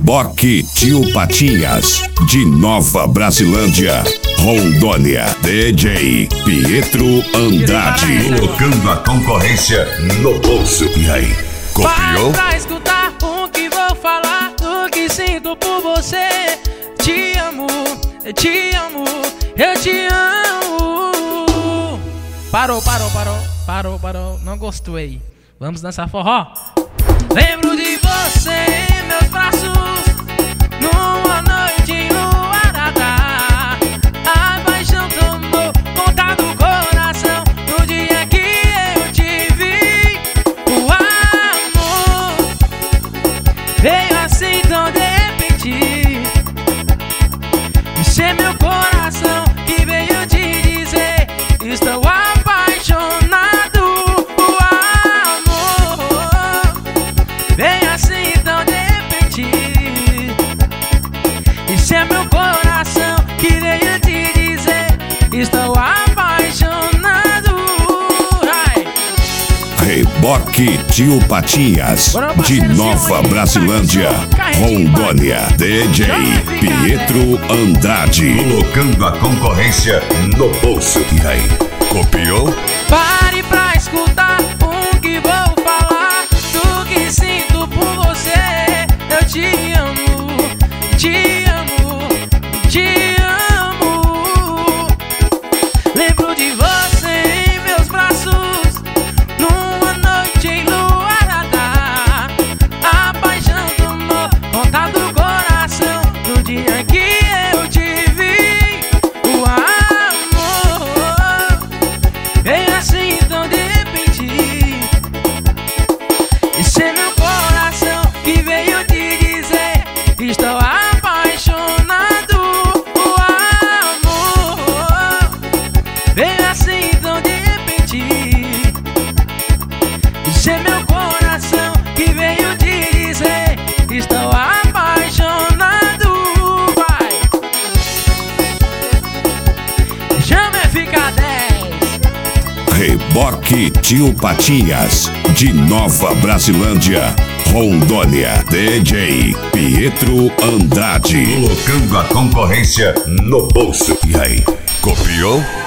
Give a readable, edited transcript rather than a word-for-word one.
Reboque Tio Patinhas, de Nova Brasilândia, Rondônia. DJ Pietro Andrade. Colocando a concorrência no bolso. E aí, copiou? Para pra escutar o que vou falar, o que sinto por você. Te amo, eu te amo, eu te amo. Parou, não gostei. Vamos dançar forró. Lembro de você em meus braços, numa noite enluarada. A paixão tomou conta do coração no dia que eu te vi. O amor veio assim tão de repente. Isso é meu coração que veio te dizer: estou apaixonado. O amor veio assim tão de repente. Isso é meu coração que veio te dizer: estou apaixonado. Ai. Reboque Tio Patinhas, de Nova Brasilândia, Rondônia. DJ Pietro Andrade. Colocando a concorrência no bolso. E aí, copiou? Pare pra escutar o que vou falar, do que sinto por você. Eu te amo, te amo, te amo. Lembro de você em meus braços, numa noite enluarada. A paixão tomou conta do coração no dia que eu te vi. O amor veio assim tão de repente. Esse é meu coração que veio te dizer: estou apaixonado. O amor veio assim tão de repente. Esse é meu coração que veio te dizer: estou apaixonado. Vai, chama e fica 10. Reboque Tio Patinhas, de Nova Brasilândia, Rondônia. DJ Pietro Andrade. Colocando a concorrência no bolso. E aí, copiou?